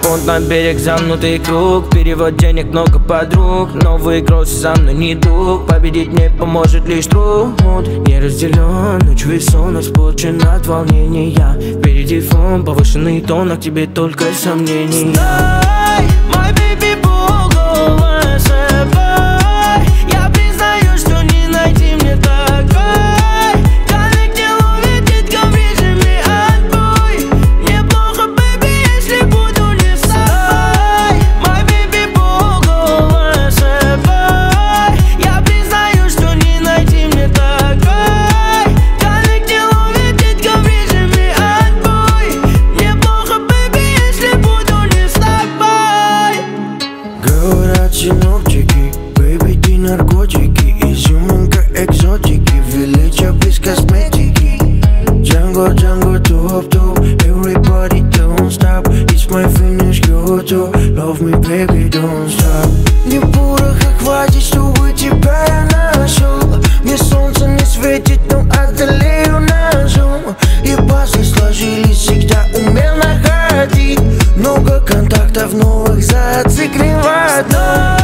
Фунт на берег, замкнутый круг. Перевод денег, много подруг. Новые кроссы со мной не друг. Победить мне поможет лишь труд. Не разделен, ночью и сон испорчен от волнения. Впереди фон, повышенный тон, а к тебе только сомнений. Знай, мой baby, полголова с собой. Я признаю, что не найти мне такой. Коннектил увидит в режиме отбой. Мне плохо, baby, если буду не с тобой. Мой baby, полголова с собой. Я признаю, что не найти мне такой. Коннектил увидит в режиме отбой. Мне плохо, baby, если буду не с тобой. Говорят синоптики, baby, ты наркотики. Изюминка экзотики, величие без косметики. Django, Django, топ-топ. Everybody don't stop. It's my finish, go to. Love me, baby, don't stop. Мне пороха хватит, чтобы тебя я нашел. Мне солнце не светит, но одолею ножом. И пазлы сложились, всегда умел находить. Много контактов новых зацикливать.